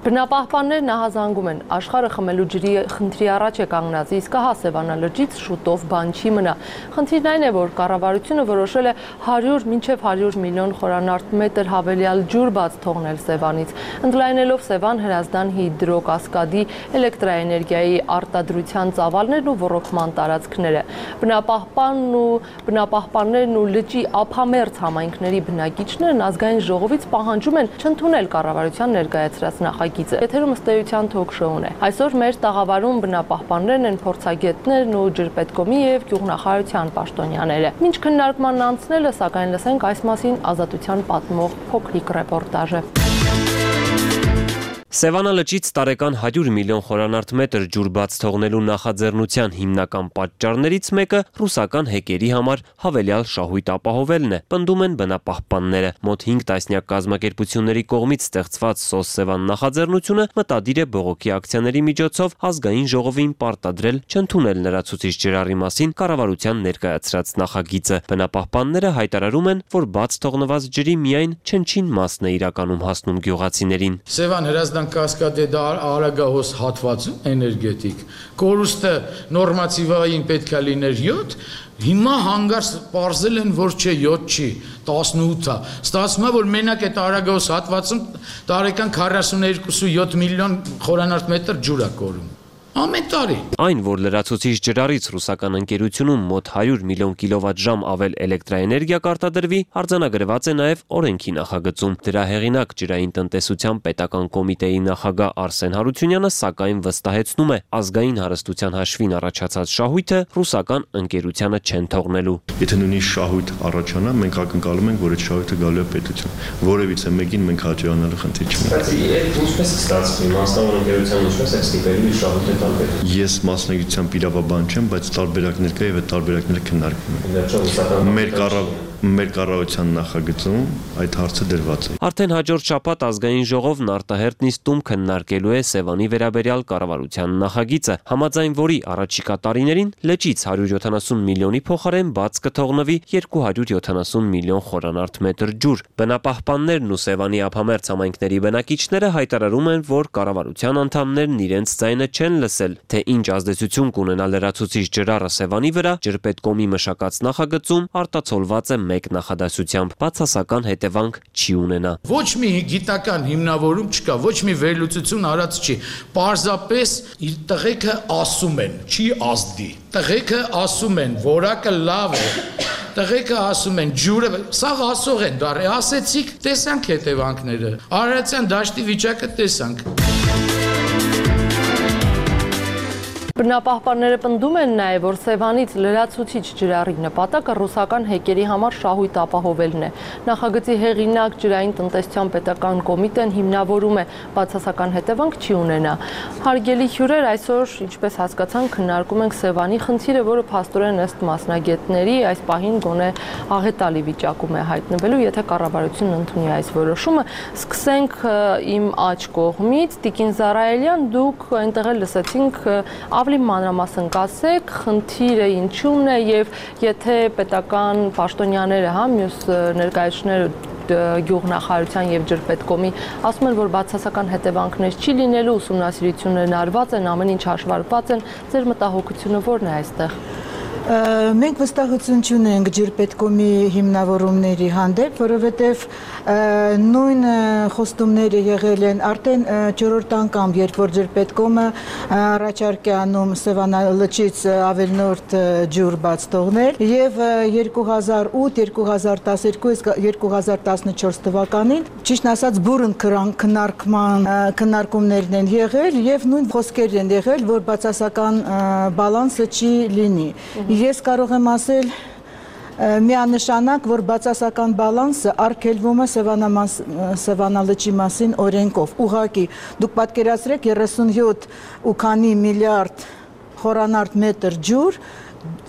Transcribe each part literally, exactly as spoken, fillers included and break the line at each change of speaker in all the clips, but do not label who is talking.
Բնապահպաններն ահազանգում են, աշխարհը խմելու ջրի խնդրի առաջ է կանգնած, իսկ հա Սևանա լճից շուտով բան չի մնա։ Խնդիրն այն է, որ կառավարությունը որոշել է հարյուր մինչև հարյուր միլիոն խորանարդ մետր հավելյալ ջուր բաց թողնել Սևանից, ընդլայնելով Սևան Հրազդան հիդրոկասկադի էլեկտրաէներգիայի արտադրության ծավալներն ու ոռոգման տարածքները։ Բնապահպանն ու բնապահպաններն ու լճի ափամերձ համայնքների բնակիչներն ազգային ժողովից պահանջում են չընդունել կառավարության ներկայացրած նախագիծը։ Եթերում ըստ էության թոք-շոուն է։ Այսօր մեր տաղավարում բնապահպաններն են փորձագետներն ու ջրպետկոմի եւ գյուղնախարարության պաշտոնյաները։ Մինչ քննարկմանն անցնելը, սակայն լսենք այս մասին Ազատության պատմող փոքրիկ ռեպորտաժը։
Սևանա լճից տարեկան հարյուր միլիոն խորանարդ մետր ջուր բաց թողնելու նախաձեռնության հիմնական պատճառներից մեկը ռուսական հեկերի համար հավելյալ շահույթ ապահովելն է, պնդում են բնապահպանները։ Մոտ հինգ տասնյակ կազմակերպությունների կողմից ստեղծված սոս Սևան նախաձեռնությունը մտադիր է բողոքի ակցիաների միջոցով ազգային ժողովին պարտադրել չընդունել լրացուցիչ ջրառի մասին կառավարության ներկայացրած նախագիծը։ Բնապահպանները հայտարարում են, որ բաց թողնված ջրի միայն չնչին մասն է իրականում հասնում գյուղացիներին։
Սևան Հրազդան կասկադե դա արագահոս հատվածում էներգետիկ կորուստը նորմատիվային պետք է լիներ յոթ, հիմա հանգարց պարզել են, որ չէ յոթ չի, տասնութ է, ստացվում է, որ մենակ այդ արագահոս հատվածում տարեկան քառասունութ միլիոն խորանարդ մետր ջուր է կորում։ Ամեն տարի։
Այն, որ լրացուցիչ ջրառից ռուսական ընկերությունում մոտ հարյուր միլիոն կիլովատ-ժամ ավել էլեկտրաէներգիա կարտադրվի, արձանագրված է նաև օրենքի նախագծում։ Դրա հեղինակ ջրային տնտեսության պետական կոմիտեի նախագահ Արսեն Հարությունյանը սակայն վստահեցնում է, ազգային հարստության հաշվին առաջացած շահույթը ռուսական ընկերությանը չեն թողնելու։
Եթե նույնիսկ շահույթ առաջանա, մենք ակնկալում ենք, որ այդ շահույթը գալու է պետություն։ Որևիցե մեկին մենք հաճոյանալու խնդիր չունենք։
Բայց ինչպես ստացվի, մասնավոր ընկերության ինչպես է ստիպելու շահույթը
Ես մասնագիտությամբ իրավաբան չեմ, բայց տարբերակներ կա եւ այդ տարբերակները քննարկվում են։ Մեր կառավ Մեր կառավարության նախագծում այդ հարցը դրված է։
Արդեն հաջորդ շաբաթ ազգային ժողովն արտահերտ նիստում քննարկելու է Սևանի վերաբերյալ կառավարության նախագիծը, համաձայն որի առաջիկա տարիներին լճից հարյուր յոթանասուն միլիոնի փոխարեն բաց կթողնվի երկու հարյուր յոթանասուն միլիոն խորանարդ մետր ջուր։ Բնապահպաններն ու Սևանի ափամերձ համայնքների բնակիչները հայտարարում են, որ կառավարության անդամներն իրենց ձայնը չեն լսել, թե ինչ ազդեցություն կունենա լրացուցիչ ջրառը Սևանի վրա, ջրպետկոմի մշակած նախագծում արտացոլված է մեկ նախադասությամբ, բացասական հետևանք չի ունենա։
Ոչ մի գիտական հիմնավորում չկա, ոչ մի վերլուծություն արած չի։ Պարզապես իր տղեկը ասում են, չի ազդի։ Տղեկը ասում են, որակը լավ է։ Տղեկը ասում են, ջուրը, սա ասող են դարի, ասեցիք, տեսանք հետևանքները։ Արարատյան դաշտի վիճակը տեսանք։
Բնապահպանները պնդում են նաև, որ Սևանից լրացուցիչ ջրառի նպատակը ռուսական հեկերի համար շահույթ ապահովելն է։ Նախագծի հեղինակ ջրային տնտեսության պետական կոմիտեն հիմնավորում է, բացասական հետևանք չի ունենա։ Հարգելի հյուրեր, այսօր, ինչպես հասկացանք, քննարկում ենք Սևանի խնդիրը, որը փաստորեն ըստ մասնագետների այս պահին գոնե աղետալի վիճակում է հայտնվելու, եթե կառավարությունն ընդունի այս որոշումը։ Սկսենք իմ աջ կողմից, Տիկին Զարայելյան, դուք այնտեղ լսեցինք ավելի մանրամասն կասեք, խնդիրը ինչու՞մն է եւ եթե պետական պաշտոնյաները, հա, մյուս ներկայացուցիչները գյուղնախարարության եւ ջրպետկոմի ասում են, որ բացասական հետևանքներ չի լինելու, ուսումնասիրություններն արված են, ամեն ինչ հաշվարկված են, ձեր մտահոգությունը ո՞րն է այստեղ։
Մենք վստահություն չունենք ջրպետկոմի հիմնավորումների հանդեպ, որովհետև նույն խոստումները եղել են արդեն չորրորդ անգամ, երբ որ ջրպետկոմը առաջարկ է անում Սևանա լճից ավելնորդ ջուր բաց թողնել եւ երկու հազար ութ երկու հազար տասներկու երկու հազար տասնչորս թվականին ճիշտ ասած բուրըն քննարկման քննարկումներն են եղել եւ նույն խոսքերն են եղել, որ բացասական բալանսը չի լինի։ Ես կարող եմ ասել միանշանակ, որ բացասական բալանսը արգելվում է Սևանա լճի մասին օրենքով։ Ուղղակի դուք պատկերացրեք երեսունյոթ ու քանի միլիարդ խորանարդ մետր ջուր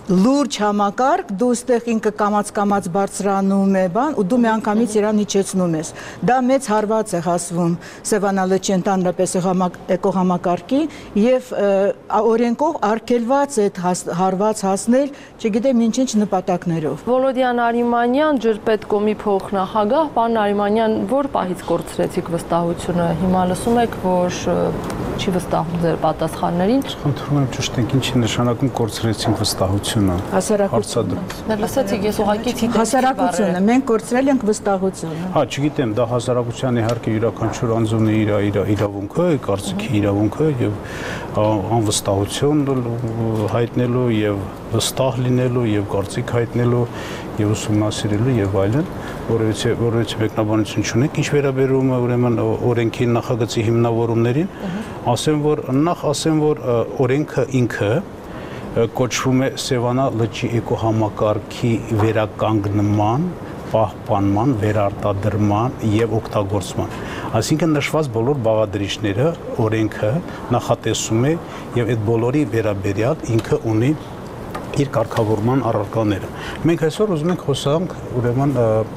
լուրջ համակարգ, դու ստեղ ինքը կամած-կամած բարձրանում է բան ու դու մի անգամից իրան իջեցնում ես։ Դա մեծ հարված է հասվում Սևանա-Լճի ընդհանրապես էկոհամակարգի եւ օրենքով արգելված է հարված հասնել, չգիտեմ ինչ-ինչ նպատակներով։
Վոլոդյան Արիմանյան, ջրպետկոմի փոխնախագահ, պարոն Արիմանյան, որ պահից կորցրեցիք վստահությունը։ Հիմա լսում եք, որ չի վստահում ձեր պատասխաններին։
Խնդրում եմ ճշտենք ինչի նշանակում կորցրեցինք վստահությունը։
Հասարակությունը։
Լսեցիք, ես ուղղակի ցիտեցի։
Հասարակությունը, մենք կորցրել ենք վստահությունը։
Հա, չգիտեմ, դա հասարակության իհարկե յուրաքանչյուր անձունի իր իր իրավունքը, կարծիքի իրավունքը եւ անվստահություն հայտնելու եւ վստահ լինելու եւ կարծիք հայտնելու եւ ուսումնասիրելու եւ այլն, որովհետեւ որովհետեւ մեկնաբանություն չունենք, ինչ վերաբերում է ուրեմն օրենքի նախագծի հիմնավորումներին, ասեմ որ նախ ասեմ որ օրենքը ինքը կոչվում է Սևանա-Լճի էկոհամակարգի վերականգնման, պահպանման, վերարտադրման եւ օգտագործման։ Այսինքն նշված բոլոր բաղադրիչները օրենքը նախատեսում է եւ այդ բոլորի վերաբերյալ ինքը ունի իր կարգավորման առարկաները։ Մենք այսօր ուզում ենք խոսանք ուրեմն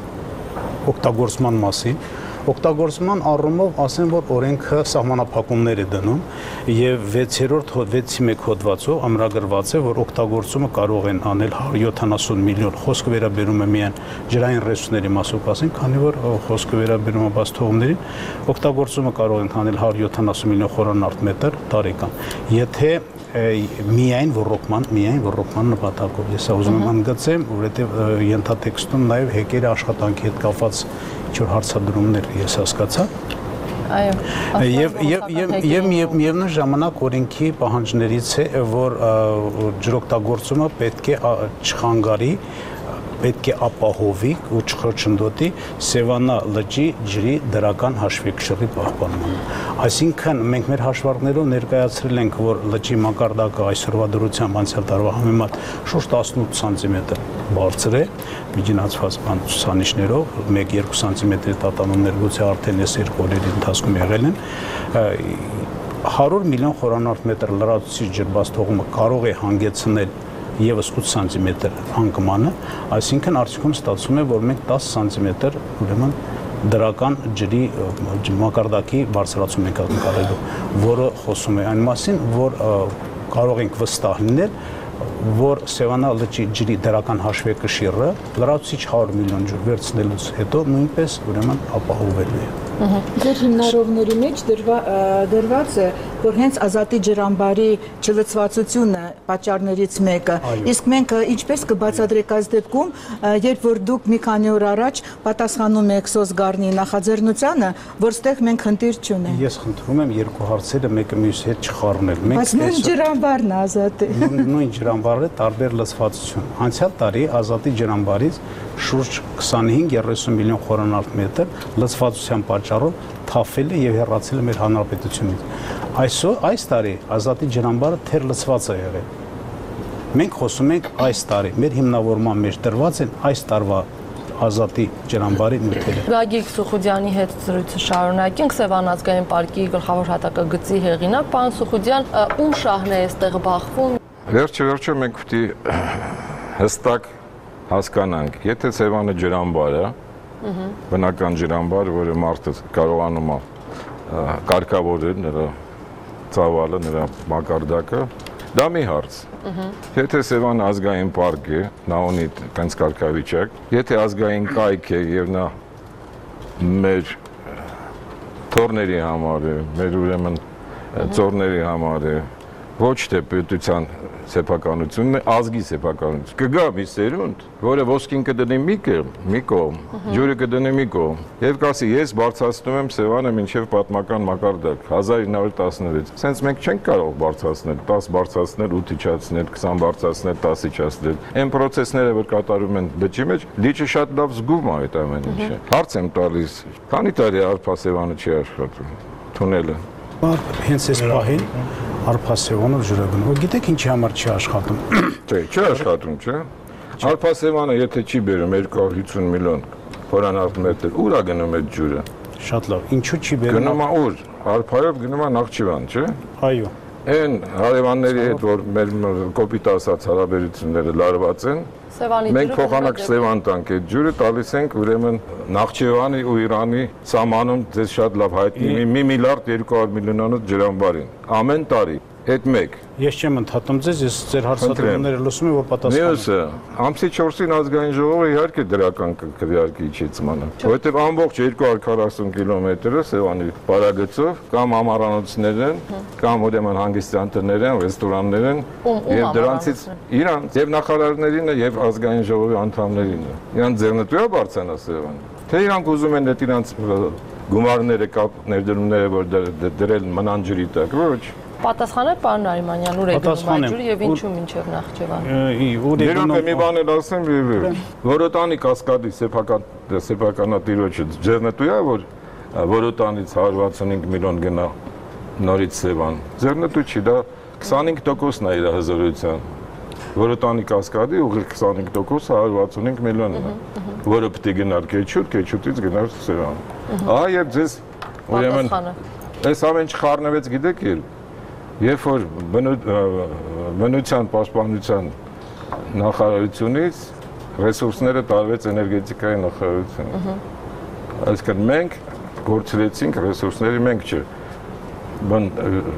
օգտագործման մասին։ Օգտագործման առումով ասեմ, որ օրենքը սահմանափակումներ է դնում եւ վեցերորդ վեցի մեկ հոդվածով ամրագրված է, որ օգտագործումը կարող են անել հարյուր յոթանասուն միլիոն, խոսքը վերաբերում է միայն ջրային ռեսուրսների մասով կասենք, քանի որ խոսքը վերաբերում է բաց թողումներին, օգտագործումը կարող են անել հարյուր յոթանասուն միլիոն խորանարդ մետր տարեկան։ Եթե միայն ռոռոկման, միայն ռոռոկման նպատակով ես ուզում եմ ընդգծեմ, որովհետեւ ենթատեքստում նաեւ հեկերի աշխատանքի հետ կապված ինչ-որ հարցադրումներ ես հասկացա։
Այո։
Եվ եւ եւ եւ միևնույն ժամանակ օրենքի պահանջներից է, որ ջրօգտագործումը պետք է չխանգարի, պետք է ապահովի ու չխոչընդոտի Սևանա-Լճի ջրի դրական հաշվեկշռի պահպանմանը։ Այսինքն մենք մեր հաշվարկներով ներկայացրել ենք, որ լճի մակարդակը այսօրվա դրությամբ անցյալ տարվա համեմատ շուրջ տասնութ սանտիմետր բարձր է, միջինացված ցուցանիշներով մեկ-երկու սանտիմետրի տատանումներ գուցե արդեն այս երկու օրերի ընթացքում եղել են։ հարյուր միլիոն խորանարդ մետր լրացուցիչ ջրբաց թողումը կարող է հանգեցնել եւս ութ սանտիմետր անկմանը, այսինքն արդյունքում ստացվում է, որ մենք տասը սանտիմետր ուրեմն դրական ջրի մակարդակի բարձրացում ենք անցկալելու, որը խոսում է այն մասին, որ կարող ենք վստահ լինել, որ Սևանա-Լճի ջրի դրական հաշվեկշիռը լրացուցիչ հարյուր միլիոն ջուր վերցնելուց հետո նույնպես ուրեմն ապահովելու է։
Ձեր հիմնարողների մեջ դրված է, որ հենց ազատի ջրամբարի չլցվածությունը պատճառներից մեկը, իսկ մենք ինչպես կբացատրենք այս դեպքում, երբ որ դուք մի քանի օր առաջ պատասխանում եք Սոսգարնի նախաձեռնությանը, որ ստեղ մենք խնդիր չունենք։
Ես խնդրում եմ երկու հարցերը մեկը մյուսի հետ չխառնել։
Բայց նույն ջրամբարն է ազատի։
Նույն ջրամբարը տարբեր լցվածություն։ Անցյալ տարի ազատի ջրամբարից շուրջ քսանհինգ երեսուն միլիոն խորանարդ մետր լցվածության պատճառով թափվել է եւ հեռացել է մեր հանրապետությունից։ Այսօր այս տարի ազատի ջրամբարը թեր լցված է եղել։ Մենք խոսում ենք այս տարի, մեր հիմնավորման մեջ դրված են այս տարվա ազատի ջրամբարի նյութերը։
Գագիկ Սուխուդյանի հետ զրույցը շարունակենք, Սևան ազգային պարկի գլխավոր հատակագծի հեղինակ, պարոն Սուխուդյան, ում շահն է այստեղ բախվում։
Վերջը վերջը մենք պետք է հստակ հասկանանք, եթե Սևանը ջրամբար է, բնական ջրամբար, որը մարդը կարողանում է կարգավորել նրա ծավալը, նրա մակարդակը, դա մի հարց։ Եթե Սևանը ազգային պարկ է, նա ունի տենց կարգավիճակ, եթե ազգային կայք է եւ նա մեր թորների համար է, մեր ուրեմն ծորների համար է, ոչ թե պետության սեփականությունն է, ազգի սեփականություն։ Կգա մի սերունդ, որը ոսկին կդնի մի կողմ, մի կողմ, ջուրը կդնի մի կողմ, եւ կասի ես բարձրացնում եմ Սևանը մինչեւ պատմական մակարդակ հազար ինը հարյուր տասնվեց։ Սենց մենք չենք կարող բարձրացնել, տասը բարձրացնել, ութ իջացնել, քսան բարձրացնել, տասը իջացնել։ Այն process-ները, որ կատարում են լճի մեջ, լիճը շատ լավ զգում է այդ ամեն ինչը։ Հարց եմ տալիս, քանի տարի Արփա Սևանը չի աշխատում, թունելը։
Հենց այս պահին Արփա Սևանը ջուրը գնում։ Գիտեք ինչի համար չի աշխատում։
Չէ, չի աշխատում, չէ։ Արփա Սևանը եթե չի բերում երկու հարյուր հիսուն միլիոն խորանարդ մետր, ուր է գնում այդ ջուրը։
Շատ լավ։ Ինչու չի բերում։
Գնում է ուր։ Արփայով գնում է Նախճիվան, չէ։
Այո։
Այն հարևանների հետ, որ մեր կոպիտ ասած հարաբերությունները լարված են, մենք փոխանակ Սևան տանք այդ ջուրը տալիս ենք ուրեմն Նախճեվանի ու Իրանի սահմանում ձեզ շատ լավ հայտնի մի միլիարդ երկու հարյուր միլիոնոց ջրամբարին ամեն տարի այդ մեկ
Ես չեմ ընդհատում ձեզ, ես ձեր հարցադրումները լսում եմ, որ պատասխանում եմ։
Մյուսը, ամսի չորսին ազգային ժողովը իհարկե դրական քվեարկի իջեցմանը, որովհետև ամբողջ երկու հարյուր քառասուն կիլոմետրը Սևանի բարագծով կամ ամառանոցներ են, կամ ուրեմն հանգստյան տներ են, ռեստորաններ են, եւ դրանցից իրանց եւ նախարարներին եւ ազգային ժողովի անդամներին։ Իրանց ձեռնտու է բարձրանա Սևանը։ Թե իրանք ուզում են այդ իրանց գումարները կապ ներդրումները որ դրել մնան ջրի տակ, ոչ
Պատասխանեք պարոն Նարիմանյան, ուր է գնում այդ ջուրը եւ ինչու մինչեւ Նախճեվան։
Երբ մի բան էլ ասեմ, Որոտանի կասկադի սեփական սեփականատիրոջը ձեռնտու է, որ Որոտանից հարյուր վաթսունհինգ միլիոն գնա նորից Սևան։ Ձեռնտու չի, դա քսանհինգ տոկոսն է իր հզորության։ Որոտանի կասկադի ուղիղ քսանհինգ տոկոսը հարյուր վաթսունհինգ միլիոնն է, որը պետք է գնար Քեչուտ, Քեչուտից գնար Սևան։ Ահա եւ ձեզ ուրեմն այս ամեն ինչ խառնվեց, գիտեք ել Երբ որ բնության պաշտպանության նախարարությունից ռեսուրսները տարվեց էներգետիկայի նախարարությունը։ Այսինքն մենք գործրեցինք ռեսուրսների մենք չէ։ Բան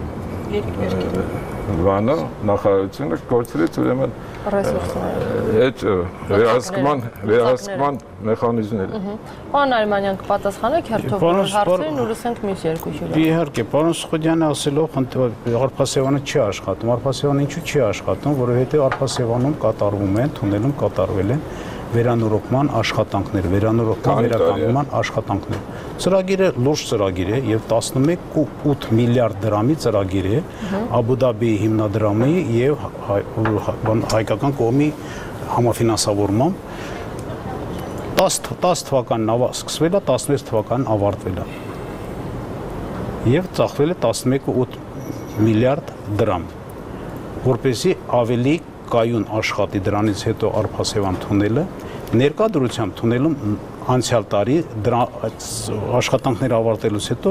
Վանա նախարարությունը գործրեց ուրեմն ռեսուրսները։ Այդ վերահսկման վերահսկման մեխանիզմները։
Պարոն Նարիմանյան, կպատասխանեք հերթով հարցերին ու լսենք մյուս երկու հյուրերը։
Իհարկե, պարոն Սխոդյանը ասելով, Արփասեվանը չի աշխատում, Արփասեվանը ինչու չի աշխատում, որովհետև Արփասեվանում կատարվում են, թունելում կատարվել են վերանորոգման աշխատանքներ, վերանորոգման վերականգնման աշխատանքներ։ Ծրագիրը լուրջ ծրագիր է եւ տասնմեկ կոմ ութ միլիարդ դրամի ծրագիր է Աբու Դաբիի հիմնադրամի եւ հայկական կողմի համաֆինանսավորմամբ տասը թվականն սկսվել է, տասնվեց թվականն ավարտվել է։ Եվ ծախվել է տասնմեկ կոմ ութ միլիարդ դրամ, որպեսզի ավելի կայուն աշխատի դրանից հետո Արփասեվան թունելը, ներկա դրությամբ թունելում անցյալ տարի աշխատանքները ավարտելուց հետո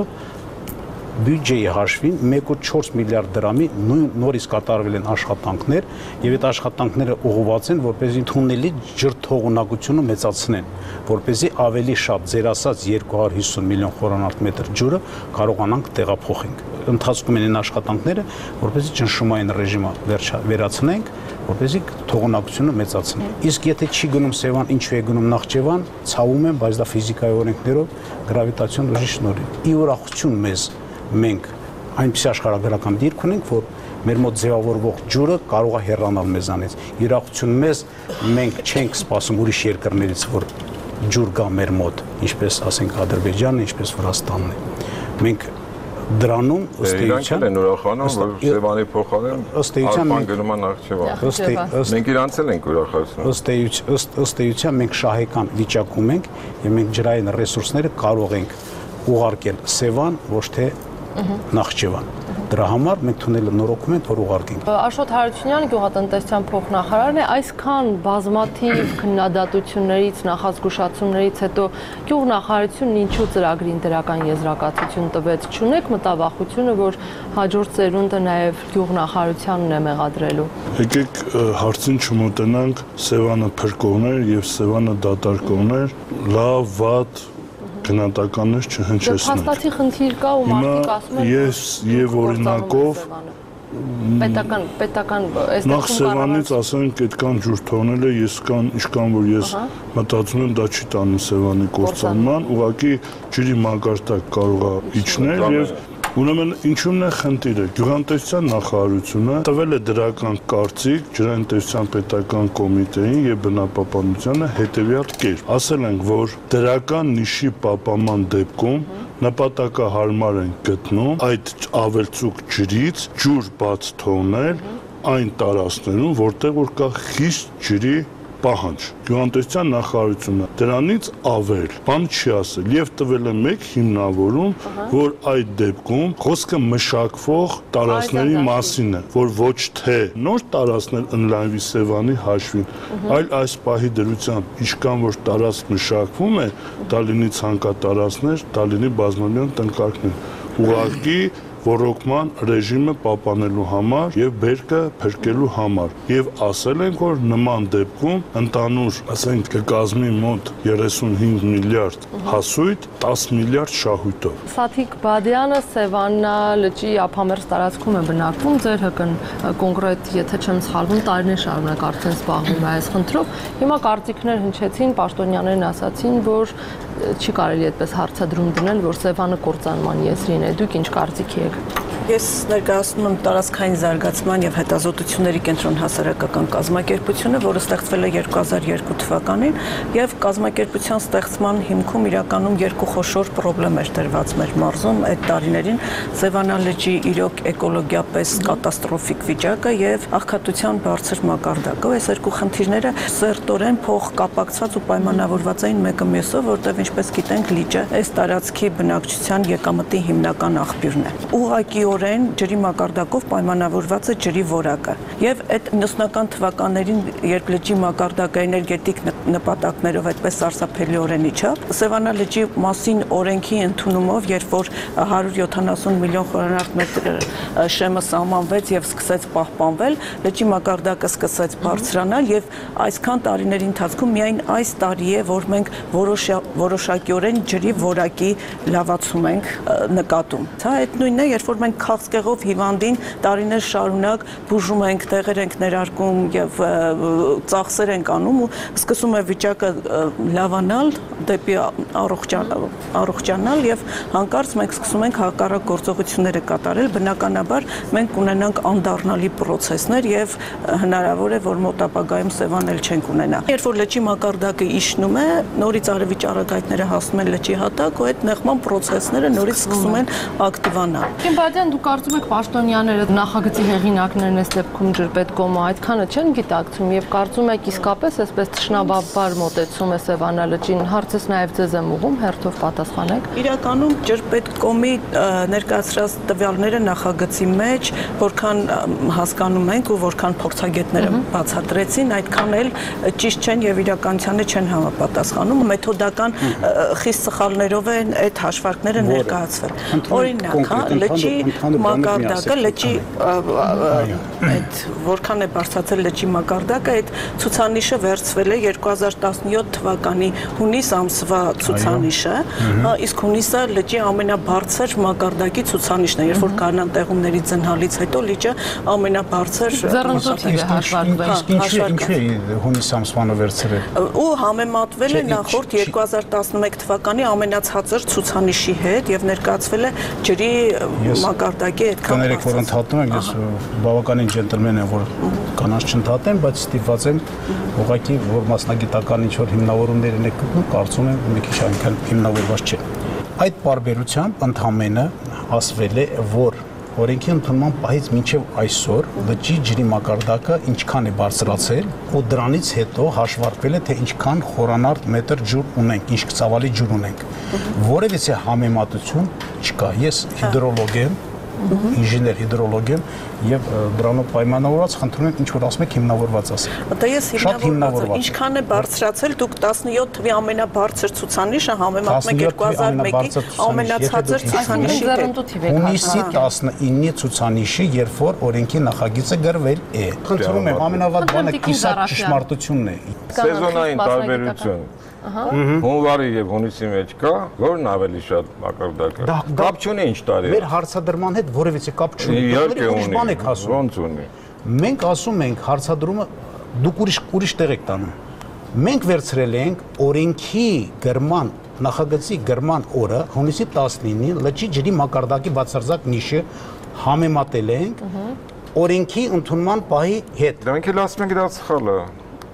բյուջեի հաշվին մեկ կոմ չորս միլիարդ դրամի նորից կատարվել են աշխատանքներ եւ այդ աշխատանքները ուղղված են որպեսզի թունելի ջրթողունակությունը մեծացնեն, որպեսզի ավելի շատ ձեր ասած երկու հարյուր հիսուն միլիոն խորանարդ ջուրը կարողանանք տեղափոխենք։ Ընթացքում են աշխատանքները, որպեսզի ճնշումային ռեժիմը վերացնենք, որպեսզի թողունակությունը մեծացնենք։ Իսկ եթե չի գնում Սևան, ինչու է գնում Նախճեվան, ցավում են, բայց դա ֆիզիկայի օրենքներով գրավիտացիոն ուժի շնորհիվ։ Ի ուրախություն մեզ մենք այնպիսի աշխարհագրական դիրք ունենք, որ մեր մոտ ձևավորվող ջուրը կարող է հեռանալ մեզանից։ Ուրախություն մեզ մենք չենք սպասում ուրիշ երկրներից, որ ջուր գա մեր մոտ, ինչպես ասենք Ադրբեջանը, ինչպես Վրաստանն է։ Մենք դրանում ըստ էության
են ուրախանում, որ Սևանի փոխարեն
ըստ էության
մենք գնում ենք Նախճեվան։ Մենք իրանց ենք ուրախացնում։
Ըստ էության մենք շահեկան վիճակում ենք եւ մենք ջրային ռեսուրսները կարող ենք ուղարկել Սևան, ոչ թե Նախճեվան։ Դրա համար մենք թունելը նորոգում ենք, որ ուղարկենք։
Աշոտ Հարությունյանը գյուղատնտեսության փոխնախարարն է, այսքան բազմաթիվ քննադատություններից, նախազգուշացումներից հետո գյուղնախարարությունն ինչու ծրագրին դրական եզրակացություն տվեց, չունեք մտավախությունը, որ հաջորդ ծերունդը նաև գյուղնախարարությանն է մեղադրելու։
Եկեք հարցին չմոտենանք Սևանը փրկողներ եւ Սևանը դատարկողներ, լավ, վատ գնահատականներ չհնչեցնենք։
Փաստացի խնդիր կա ու մարդիկ ասում են
ես եւ օրինակով
պետական պետական այս
նախ Սևանից ասենք այդքան ջուր թողնելը ես կան ինչքան որ ես մտածում եմ դա չի տանում Սևանի կործանման, ուղղակի ջրի մակարդակ կարող է իջնել եւ Ուրեմն ինչու՞մն է խնդիրը։ Գյուղատնտեսության նախարարությունը տվել է դրական կարծիք ջրատնտեսության պետական կոմիտեին եւ բնապահպանությանը հետեւյալ կերպ։ Ասել ենք, որ դրական նիշի պահպանման դեպքում նպատակահարմար են գտնում այդ ավելցուկ ջրից ջուր բաց թողնել այն տարածքներում, որտեղ որ կա խիստ ջրի պահանջ։ Գյուղատնտեսության նախարարությունը դրանից ավել բան չի ասել եւ տվել է մեկ հիմնավորում, որ այդ դեպքում խոսքը մշակվող տարածքների մասին է, որ ոչ թե նոր տարածքներ ընդլայնվի Սևանի հաշվին, այլ այս պահի դրությամբ ինչքան որ տարածք մշակվում է, դա լինի ցանկատարածքներ, դա լինի բազմամյան տնկարկներ։ Ուղղակի ռոռոկման ռեժիմը պահպանելու համար եւ բերքը փրկելու համար եւ ասել ենք որ նման դեպքում ընդանուր ասենք կկազմի մոտ երեսունհինգ միլիարդ հասույթ տաս միլիարդ շահույթով
Սաթիկ Բադյանը Սևանա լճի ափամերձ տարածքում է բնակվում ձեր հկն կոնկրետ եթե չեմ սխալվում տարիներ շարունակ արդեն զբաղվում է այս խնդրով հիմա կարծիքներ հնչեցին պաշտոնյաներն ասացին որ չի կարելի այդպես հարցադրում դնել որ Սևանը կործանման եզրին է դուք ինչ կարծիքի եք
Ես ներկայացնում եմ տարածքային զարգացման եւ հետազոտությունների կենտրոն հասարակական կազմակերպությունը, որը ստեղծվել է երկու հազար երկու թվականին եւ կազմակերպության ստեղծման հիմքում իրականում երկու խոշոր խնդիրներ էր դրված մեր մարզում այդ տարիներին Սևանա լճի իրոք էկոլոգիապես կատաստրոֆիկ վիճակը եւ աղքատության բարձր մակարդակը այս երկու խնդիրները սերտորեն փոխ կապակցված ու պայմանավորված էին մեկը մյուսով, որտեղ ինչպես գիտենք լիճը այս տարածքի բնակչության եկամտի հիմնական աղբյուրն է։ Ուղղակիորեն ջրի մակարդակով պայմանավորված է ջրի որակը եւ այդ նոյնական թվականներին երբ լճի մակարդակը էներգետիկ նպատակներով այդպես սարսափելիորեն իջավ Սևանա լճի մասին օրենքի ընդունումով երբ որ հարյուր յոթանասուն միլիոն խորանարդ մետր շեմը սահմանվեց եւ սկսեց պահպանվել լճի մակարդակը սկսեց բարձրանալ եւ այսքան տարիների ընթացքում միայն այս տարի է որ մենք որոշակիորեն ջրի որակի լավացում ենք նկատում դա այդ նույնն է երբ որ մենք քաղցկեղով հիվանդին տարիներ շարունակ բուժում ենք, տեղեր ենք ներարկում եւ ծախսեր ենք անում ու սկսում է վիճակը լավանալ, դեպի առողջանալ եւ հանկարծ մենք սկսում ենք հակառակ գործողությունները կատարել, բնականաբար մենք կունենանք անդառնալի process-ներ եւ հնարավոր է որ մոտ ապագայում Սևանել չենք ունենա։ Երբ որ լճի մակարդակը իջնում է, նորից արևի ճառագայթները հասնում են լճի հատակ ու այդ նեղման process-ները նորից սկսում են ակտիվանալ։
Բադյան, դուք կարծում եք պաշտոնյաները նախագծի հեղինակներն այս դեպքում ջրպետկոմը այդքանը չեն գիտակցում եւ կարծում եք իսկապես այսպես թշնամաբար մոտեցում է Սևանա լճին հարցս նաեւ ձեզ եմ ուղում հերթով պատասխանեք
Իրականում ջրպետկոմի ներկայացրած տվյալները նախագծի մեջ որքան հասկանում ենք ու որքան փորձագետները բացատրեցին այդքան էլ ճիշտ չեն եւ իրականությանը չեն համապատասխանում մեթոդական խիստ սխալներով են այդ հաշվարկները ներկայացվել օրինակ հա լճի մակարդակը լճի այդ որքան է բարձրացել լճի մակարդակը այդ ցուցանիշը վերցվել է երկու հազար տասնյոթ թվականի հունիս ամսվա ցուցանիշը իսկ հունիսը լճի ամենաբարձր մակարդակի ցուցանիշն է երբ որ կանան տեղումների ծնհալից հետո լիճը ամենաբարձր
ձեռնոցի է հաշվարկվել
ինչու է հունիս ամսվանը վերցրել
ու համեմատվել է նախորդ երկու հազար տասնմեկ թվականի ամենացածր ցուցանիշի հետ եւ ներկայացվել է ջրի մակարդակի այդքան
կներեք որ ընդհատում եմ ես բավականին ջենտլմեն եմ որ կանանց չընդհատեմ բայց ստիպված եմ ուղղակի որ մասնագիտական ինչ որ հիմնավորումներ եք գտնում կարծում եմ մի քիչ այնքան հիմնավորված չէ այդ բարբերությամբ ընդհանրապես ասվել է որ օրենքի ընդունման պահից մինչև այսօր լճի ջրի մակարդակը ինչքան է բարձրացել ու դրանից հետո հաշվարկվել է թե ինչքան խորանարդ մետր ջուր ունենք, ինչ ծավալի ջուր ունենք։ Որևիցե համեմատություն չկա։ Ես հիդրոլոգ եմ, ինժեներ հիդրոլոգ եմ եւ դրանով պայմանավորված խնդրում եմ ինչ որ ասում եք հիմնավորված ասեք։
Դա ես հիմնավորված եմ։ Ինչքան է բարձրացել դուք տասնյոթ թվի ամենաբարձր ցուցանիշը համեմատում եք երկու հազար մեկի ամենացածր ցուցանիշի հետ։
Հունիսի տասնինի ցուցանիշը, երբ որ օրենքի նախագիծը գրվել է։ Խնդրում եմ ամենավատ բանը կիսակ ճշմարտությունն է։
Սեզոնային տարբերություն Հունվարի եւ հունիսի մեջ կա, որն ավելի շատ մակարդակը։ Կապ չունի ինչ տարի։
Մեր հարցադրման հետ որևիցե կապ չունի։
Իհարկե ունի։
Բան եք ասում։
Ոնց ունի։
Մենք ասում ենք հարցադրումը դուք ուրիշ ուրիշ տեղ եք տանում։ Մենք վերցրել ենք օրենքի գրման նախագծի գրման օրը հունիսի տասնինին լճի ջրի մակարդակի բացարձակ նիշը համեմատել ենք օրենքի ընդունման պահի հետ։
Դրանք էլ ասում ենք դա սխալ է։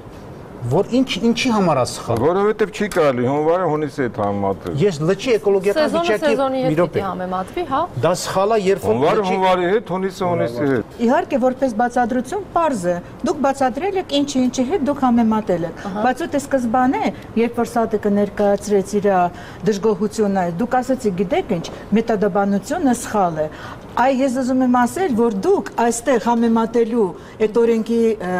Որ ինչ ինչի համար է սխալ։
Որովհետև չի կարելի հունվարը հունիսի հետ համեմատել։
Ես լճի էկոլոգիական վիճակի
մի րոպե համեմատվի, հա։
Դա սխալ է, երբ որ
հունվարը հունվարի հետ, հունիսը հունիսի հետ։
Իհարկե, որպես բացատրություն պարզ է։ Դուք բացատրել եք ինչի ինչի հետ դուք համեմատել եք։ Բայց ուտե սկզբանե, երբ որ Սատիկը ներկայացրեց իր դժգոհությունը, դուք ասացիք, գիտեք ինչ, մեթոդաբանությունը սխալ է։ Այ ես ուզում եմ ասել, որ դուք այստեղ համեմատելու այդ օրենքի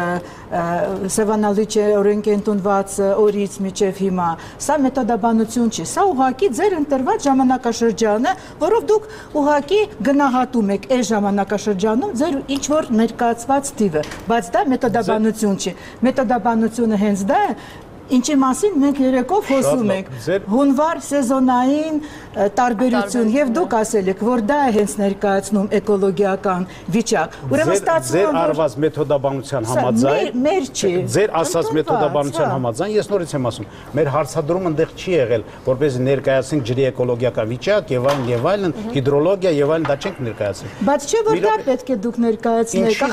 Սևանալիչի օրենքի ընդունված օրից մինչև հիմա, սա մեթոդաբանություն չի, սա ուղղակի ձեր ընտրված ժամանակաշրջանը, որով դուք ուղղակի գնահատում եք այս ժամանակաշրջանում ձեր ինչ որ ներկայացված տիպը, բայց դա մեթոդաբանություն չի։ Մեթոդաբանությունը հենց դա է, ինչի մասին մենք երեկով խոսում ենք, հունվար սեզոնային տարբերություն, եւ դուք ասել եք, որ դա է հենց ներկայացնում էկոլոգիական վիճակ։ Ուրեմն ստացվում է,
ձեր արված մեթոդաբանության համաձայն,
մեր չի,
ձեր ասած մեթոդաբանության համաձայն, ես նորից եմ ասում, մեր հարցադրումը այնտեղ չի եղել, որպեսզի ներկայացնենք ջրի էկոլոգիական վիճակ եւ այլն եւ այլն, հիդրոլոգիա եւ այլն, դա չենք ներկայացնում։
Բայց չէ՞ որ դա պետք է դուք ներկայացնեք,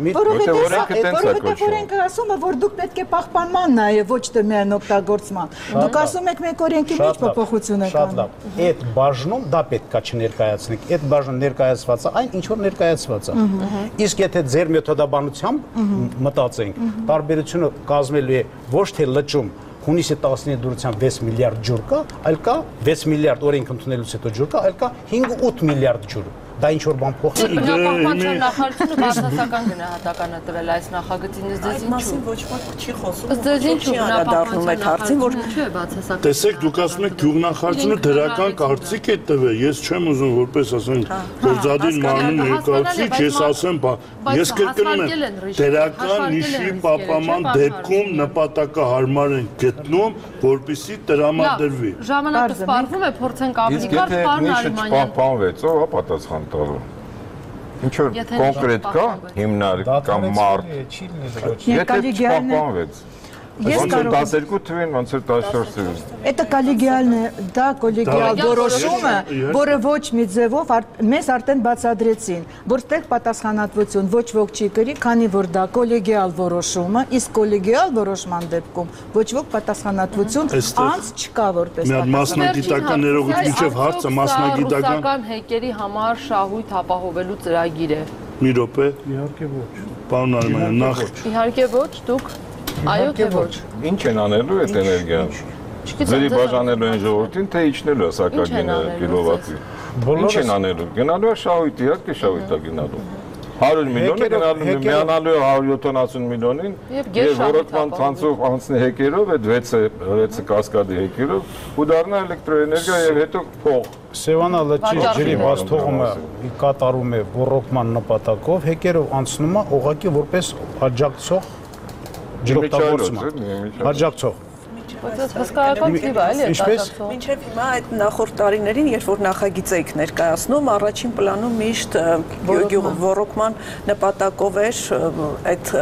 որովհետեւ օրենքը ասում է, որ դուք պետք է պահպանման նայեք, ոչ թե միայն օգտագործման։ Դուք ասում եք մենք օրենքի մեջ փոփոխություն եք անում։
Այդ բաժնում դա պետքա չներկայացնենք, այդ բաժնում ներկայացված է այն ինչ որ ներկայացված է։ Իսկ եթե ձեր մեթոդաբանությամբ մտածենք, տարբերությունը կազմելու է ոչ թե լճում հունիսի տասնինը դուրսությամբ վեց միլիարդ ջուր կա, այլ կա վեց միլիարդ օրենք ընդունելուց հետո ջուր կա, այլ կա հինգ ութ միլիարդ ջուր։ Դա ինչ որ բան փոխի։
Բնապահպանության նախարարությունը բացասական գնահատական է տվել այս նախագծին, ձեզ ինչու։
Ոչ ոք չի խոսում։
Ձեզ ինչու բնապահպանության
հարցին, որ
ինչու է բացասական։
Տեսեք, դուք ասում եք գյուղնախարարությունը դրական կարծիք է տվել։ Ես չեմ ուզում որպես ասենք գործադիր մարմին ներկայացուցիչ, ես ասեմ, ես կրկնում եմ, դրական նիշի պահպանման դեպքում նպատակահարմար են գտնում, որպեսզի տրամադրվի։
Ժամանակը սպառվում է, փորձենք ավելի կարճ պարն Արիմանյան։
Պահպանվեց, ո՞վ է պատասխան տալու։ Ինչ որ կոնկրետ կա, հիմնարկ կամ մարդ։ Եթե չպահպանվեց։ Ես կարող եմ տասներկու թվին, ոնց էր տասնչորս թվին։
Դա կոլեգիալն է, դա կոլեգիալ որոշումը, որը ոչ մի ձևով մեզ արդեն բացադրեցին, որտեղ պատասխանատվություն ոչ ոք չի կրի, քանի որ դա կոլեգիալ որոշումը, իսկ կոլեգիալ որոշման դեպքում ոչ ոք պատասխանատվություն անց չկա որպես
պատասխանատվություն։ Մասնագիտական ներողություն, ինչև հարցը մասնագիտական
հեկերի համար շահույթ ապահովելու ծրագիր է։
Մի րոպե։
Իհարկե ոչ։
Պարոն Արիմանյան, նախ
Իհարկե ոչ, դուք այո թե ոչ։
Ինչ են անելու այդ էներգիան։ Ձերի բաժանելու են ժողովրդին, թե իջնելու է սակագինը կիլովատի։ Ինչ են անելու։ Գնալու է շահույթ, իհարկե շահույթ է գնալու։ հարյուր միլիոնը գնալու է, միանալու է հարյուր յոթանասուն միլիոնին եւ ռոռոկման ցանցով անցնի հեկերով, այդ վեցը կասկադի հեկերով ու դառնա էլեկտրոէներգիա եւ հետո փող։
Սևանա լճի ջրի բաց թողումը կատարում է ռոռոկման նպատակով, հեկերով անցնում է ուղղակի որպես աջակցող ջրօգտագործման։ Աջակցող
Բայց հսկայական թիվ է, էլի աջակցող։
Մինչև հիմա այդ նախորդ տարիներին, երբ որ նախագիծ եք ներկայացնում, առաջին պլանում միշտ ոռոգման նպատակով էր այդ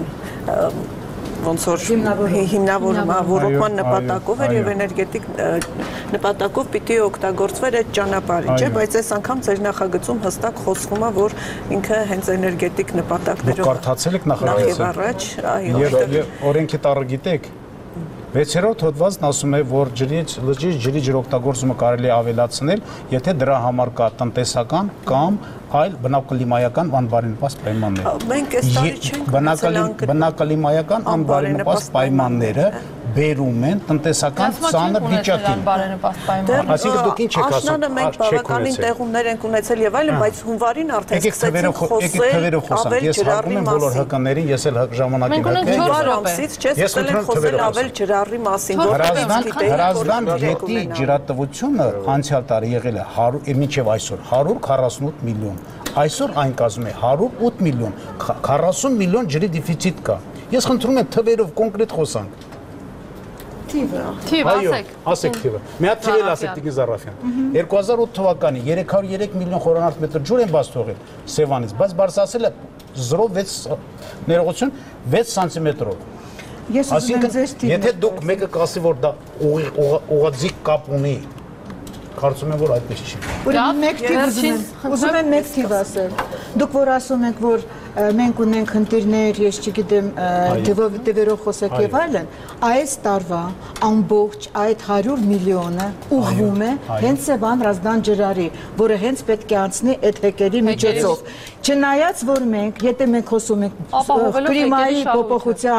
ոնց որ հիմնավորումը ոռոգման նպատակով էր եւ էներգետիկ նպատակով պիտի օգտագործվեր այդ ճանապարհը, չէ՞, բայց այս անգամ ձեր նախագծում հստակ խոսվում է, որ ինքը հենց էներգետիկ նպատակներով
կարդացել եք նախագիծը։
Առաջ, այո։
Եվ օրենքի տառը գիտեք, վեցերորդ հոդվածն ասում է, որ ջրից լճի ջրի ջրօգտագործումը կարելի է ավելացնել, եթե դրա համար կա տնտեսական կամ այլ բնակլիմայական անբարենպաստ պայմաններ։
Մենք այս տարի չենք
բնակլիմայական անբարենպաստ պայմանները բերում են տնտեսական ծանր վիճակին։ Այսինքն դուք ինչ եք ասում։
Աշնանը մենք բավականին տեղումներ ենք ունեցել եւ այլն, բայց հունվարին արդեն սկսեցինք խոսել
ես հարգում եմ բոլոր հականերին, ես էլ ժամանակին
հակա։ Ես սկսել խոսել ավել ջրառի մասին,
Հրազդան գետի ջրատվությունը անցյալ տարի եղել է մինչև այսօր հարյուր քառասունութ միլիոն։ Այսօր այն կազմում է հարյուր ութ միլիոն, քառասուն միլիոն ջրի դեֆիցիտ կա։ Ես խնդրում եմ թվերով կոնկրետ խոսանք։
Թիվը։
Թիվ, ասեք։
Ասեք թիվը։ Մի հատ թիվ էլ ասեք Տիկին Զարաֆյան։ երկու հազար ութ թվականին երեք հարյուր երեք միլիոն խորանարդ մետր ջուր են բաց թողել Սևանից, բայց բարձրացել է զրո վեց ներողություն վեց սանտիմետրով։
Ես ուզում եմ ձեզ թիվ։
Եթե դուք մեկը կասի, որ դա ուղղաձիգ կապ ունի, կարծում եմ, որ այդպես չի։
Ուրեմն մեկ թիվ ուզում եմ, ուզում եմ մեկ թիվ ասել։ Դուք որ ասում եք, որ մենք ունենք խնդիրներ, ես չգիտեմ, թվերով խոսեք եւ այլն, այս տարվա ամբողջ այդ հարյուր միլիոնը ուղղվում է հենց Սևան Հրազդան ջրարի, որը հենց պետք է անցնի այդ հեկերի միջոցով։ Չնայած որ մենք, եթե մենք խոսում ենք կլիմայի փոփոխության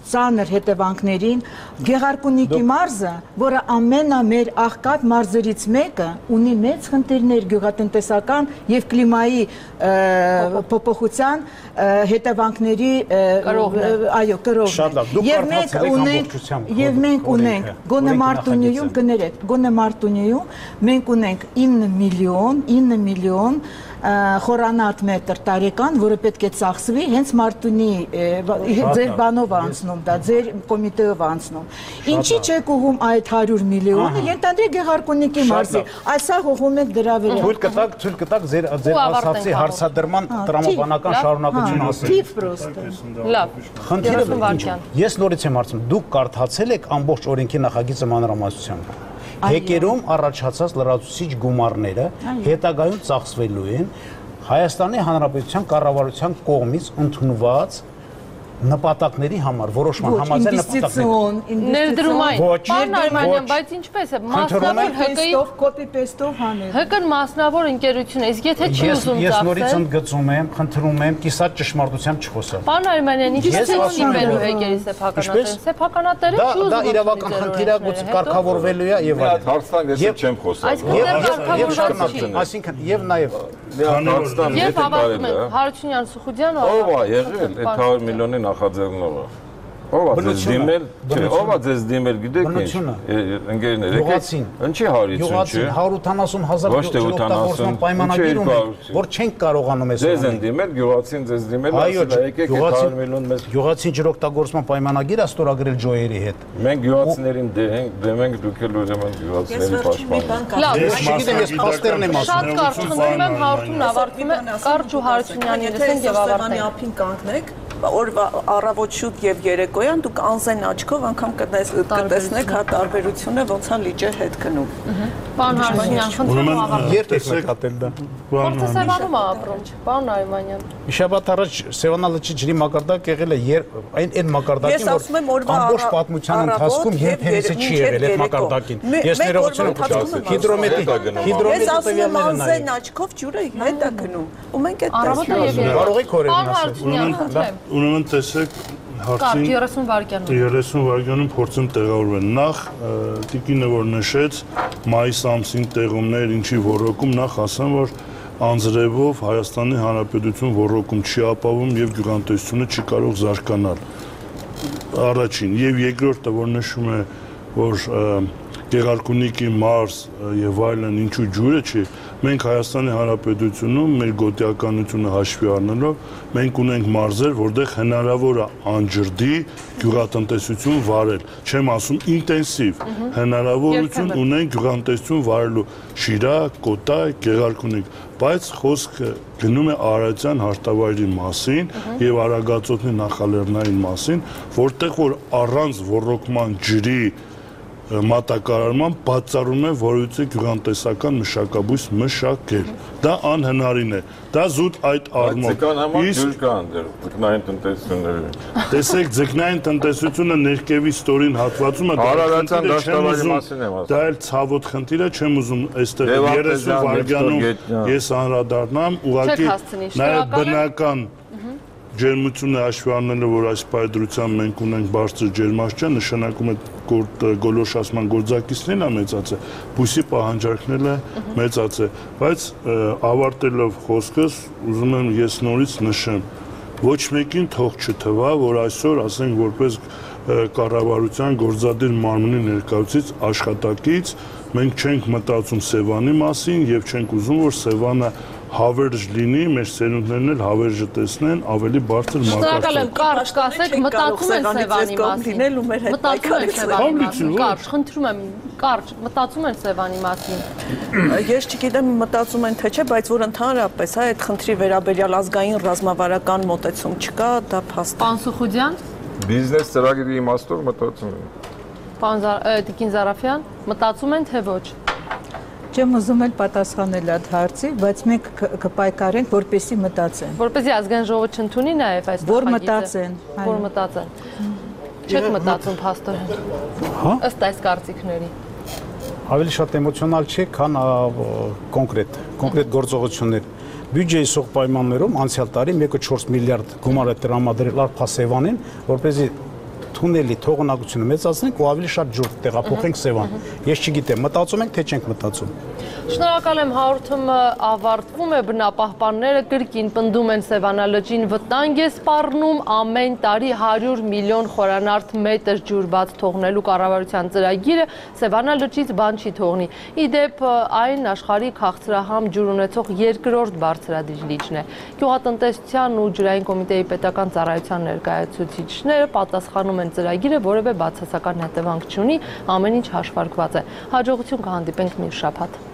ծանր հետևանքներին, Գեղարքունիքի մարզը, որը ամենամեր աղքատ մարզերից մեկը, ունի մեծ խնդիրներ գյուղատնտեսական եւ կլիմայի փոփոխության հետևանքների այո կրողն է։ Եվ մենք ունենք եւ մենք ունենք գոնե մարտունիում կներեք, գոնե մարտունիում մենք ունենք ինը միլիոն խորանարդ մետր տարեկան, որը պետք է ծախսվի հենց Մարտունի ձեր բանով անցնում, դա ձեր կոմիտեով անցնում։ Ինչի՞ չեք ուղում այդ հարյուր միլիոնը, ենթադրի Գեղարքունիքի մարզի, այսա ուղում եք դրա վրա։
Թույլ կտակ, թույլ կտակ ձեր ձեր ասացի հարցադրման տրամաբանական շարունակությունը ասել։
Թիվ պրոստը։
Լավ։
Խնդիրը ես նորից եմ հարցնում, դուք կարդացել եք ամբողջ օրենքի նախագիծը մանրամասնությամբ։ Հեկերում առաջացած լրացուցիչ գումարները հետագայում ծախսվելու են Հայաստանի Հանրապետության կառավարության կողմից ընդունված նպատակների համար, որոշման համաձայն նպատակներ։
Ներդրումային։ Պարոն Արմանյան, բայց ինչպես է, մասնավոր ՀԿ-ի
կոպի-պեստով հանել։
ՀԿ-ն մասնավոր ընկերություն է, իսկ եթե չի ուզում
ծախսել։ Ես նորից ընդգծում եմ, խնդրում եմ, կիսատ ճշմարտությամբ չխոսալ։
Պարոն Արմանյան, ինչպես է ստիպելու հեկերի սեփականատերը։ Սեփականատերը չի ուզում։
Դա իրավական խնդիր է, գուցե կարգավորվելու է եւ այլն։
Հարցնակ ես չեմ խոսալ։
Այսինքն եւ նաեւ
Եվ հավատում ենք Հարությունյան Սուխուդյանը
ով է եղել այդ հարյուր միլիոնի նախաձեռնողը։ Ով է ձեզ դիմել, ով է ձեզ դիմել, գիտեք ինչ, ընկերներ, եկեք, ինչի հարյուրից չէ։
հարյուր ութանասուն հազար օգտագործման պայմանագիր ունի, որ չենք կարողանում այս
Ձեզ են դիմել, գյուղացին ձեզ դիմել, ասել է եկեք այդ հարյուր միլիոն մեզ։
Գյուղացին ջրօգտագործման պայմանագիր է ստորագրել ջոյերի հետ։
Մենք գյուղացիներին դեմենք, դուք էլ ուրեմն գյուղացիների պաշտպան։
Լավ,
ես չգիտեմ, ես փաստերն եմ ասում։
Շատ կարճ խնդրում եմ հարթումն ավարտվում է, կարճ ու Հարությունյանի լսենք եւ ավարտենք։
Ափին կանգնեք օրվա առավոտ շուտ եւ երեկոյան դուք անզեն աչքով անգամ կտեսնեք հա տարբերությունը ոնց է լիճը հետ գնում։
Պարոն Հարությունյան, խնդրում եմ ավարտել։
Երբ եք նկատել դա։
Որտե Սևանում է ապրում, պարոն Արմանյան։
Շաբաթ առաջ Սևանա լճի ջրի մակարդակ եղել է այն այն մակարդակին, որ ամբողջ պատմության ընթացքում երբևէ չի եղել այդ մակարդակին։ Ես ներողություն եմ հիդրոմետրի հիդրոմետրի տվյալները նայեմ։
Աչքով ջուրը հետ է գնում։ Ու մենք այդ
կարող եք օրերին ասել։
Ուրեմն տեսեք հարցին
երեսուն վայրկյանում
երեսուն վայրկյանում փորձում տեղավորվել։ Նախ տիկինը որ նշեց մայիս ամսին տեղումներ ինչի ոռոգում, նախ ասեմ որ անձրևով Հայաստանի Հանրապետություն ոռոգում չի ապավում եւ գյուղատնտեսությունը չի կարող զարգանալ։ Առաջին եւ երկրորդը որ նշում է որ Գեղարքունիքի մարզ եւ այլն ինչու ջուրը չի, մենք Հայաստանի Հանրապետությունում մեր գոտիականությունը հաշվի առնելով մենք ունենք մարզեր, որտեղ հնարավոր է անջրդի գյուղատնտեսություն վարել, չեմ ասում ինտենսիվ, հնարավորություն ունենք գյուղատնտեսություն վարելու Շիրակ, Կոտայ, Գեղարքունիք, բայց խոսքը գնում է Արարատյան հարտավայրի մասին եւ Արագածոտնի նախալեռնային մասին, որտեղ որ առանց ոռոգման ջրի մատակարարման բացառում է որույթի գյուղատնտեսական մշակաբույս մշակել։ Դա անհնարին է։ Դա զուտ այդ առումով։
Իսկ ձկնային տնտեսությունները։
Տեսեք, ձկնային տնտեսությունը ներքևի ստորին հատվածում է,
Արարատյան դաշտավայրի մասին եմ ասում։
Դա էլ ցավոտ խնդիր է, չեմ ուզում այստեղ երեսուն վայրկյանում ես անդրադառնամ, ուղղակի նաև բնական ջերմությունը հաշվի առնելով, որ այս պայդրությամբ մենք ունենք բարձր ջերմաստիճան, նշանակում է գոլորշացման գործակիցներն է մեծացել, բույսի պահանջարկներն է մեծացել, բայց ավարտելով խոսքս, ուզում եմ ես նորից նշեմ, ոչ մեկին թող չթվա, որ այսօր, ասենք, որպես կառավարության գործադիր մարմնի ներկայացուցիչ աշխատակից մենք չենք մտածում Սևանի մասին եւ չենք ուզում, որ Սևանը հավերժ լինի, մեր սերունդներն էլ հավերժը տեսնեն ավելի բարձր
մակարդակով։ Կարճ կասեք, մտածում են Սևանի մասին։ Մտածում են Սևանի մասին։ Կարճ, խնդրում եմ, կարճ, մտածում են Սևանի մասին։
Ես չգիտեմ մտածում են թե չէ, բայց որ ընդհանրապես հա այդ խնդրի վերաբերյալ ազգային ռազմավարական մոտեցում չկա, դա փաստ է։
Պարոն Սուխուդյան։
Բիզնես ծրագրի իմաստով մտածում են։
Պարոն Տիկին Զարաֆյան, մտածում են թե ոչ։
Չեմ ուզում էլ պատասխանել այդ հարցի, բայց մենք կպայքարենք, որպեսզի մտածեն։
Որպեսզի ազգային ժողովը չընդունի նաև այս
որ մտածեն,
որ մտածեն։ Չեք մտածում փաստորեն։
Հա։
Ըստ այս կարծիքների։
Ավելի շատ էմոցիոնալ չէ, քան կոնկրետ, կոնկրետ գործողություններ։ Բյուջեի սող պայմաններում անցյալ տարի մեկ կողմը չորս միլիարդ գումար է տրամադրել Արփասևանին, որպեսզի թունելի թողունակությունը մեծացնենք ու ավելի շատ ջուր տեղափոխենք Սևան։ Ես չգիտեմ, մտածում ենք թե չենք մտածում։
Շնորհակալ եմ, հաղորդումը ավարտվում է, բնապահպանները կրկին պնդում են Սևանա լճին վտանգ է սպառնում, ամեն տարի հարյուր միլիոն խորանարդ մետր ջուր բաց թողնելու կառավարության ծրագիրը Սևանա լճից բան չի թողնի։ Ի դեպ այն աշխարհի քաղցրահամ ջուր ունեցող երկրորդ բարձրադիր լիճն է։ Գյուղատնտեսության ու ջրային կոմիտեի պետական ծառայության ներկայացուցիչները պատասխանում են ծրագիրը որևէ բացասական հետևանք չունի, ամեն ինչ հաշվարկված է։ Հաջողություն կհանդիպենք մյուս շաբաթ։